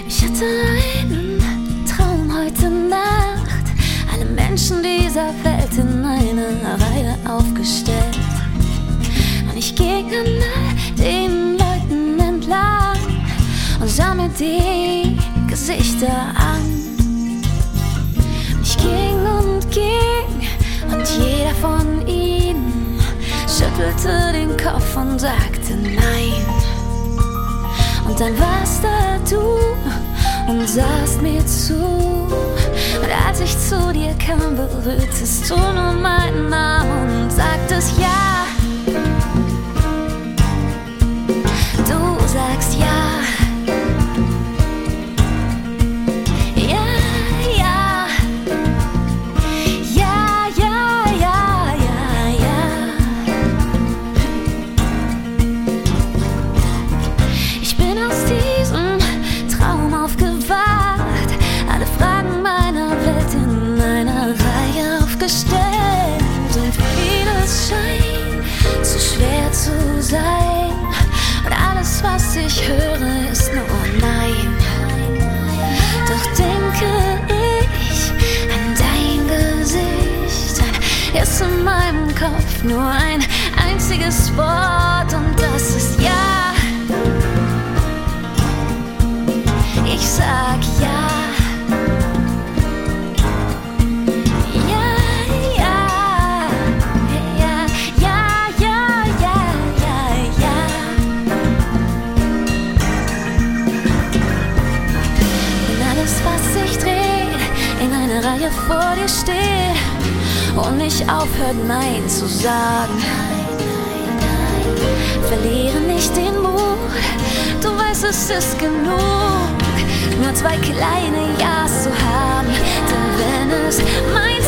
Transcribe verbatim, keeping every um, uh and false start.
Ich hatte einen Traum heute Nacht, alle Menschen dieser Welt in einer Reihe aufgestellt. Und ich ging an all den Leuten entlang und sah mir die Gesichter an. Ich ging und ging und jeder von ihnen schüttelte den Kopf und sagte nein. Und dann warst da du und sahst mir zu. Und als ich zu dir kam, berührtest du nur meinen Arm und sagtest ja. Du sagst ja. Ja, ja. Ja, ja, ja, ja, ja. Ich bin aus diesem Traum aufgewacht, alle Fragen meiner Welt in einer Reihe aufgestellt. Und vieles scheint zu schwer zu sein, und alles, was ich höre, ist nur Nein. Doch denke ich an dein Gesicht, dann ist in meinem Kopf nur ein einziges Wort, und das ist ja. Ich sag ja. Ja, ja. Ja, ja, ja, ja, ja, ja. Wenn alles, was sich dreht, in einer Reihe vor dir steht und nicht aufhört, Nein zu sagen, verliere nicht den Mut, du weißt, es ist genug, nur zwei kleine Ja's zu haben. Denn wenn es mein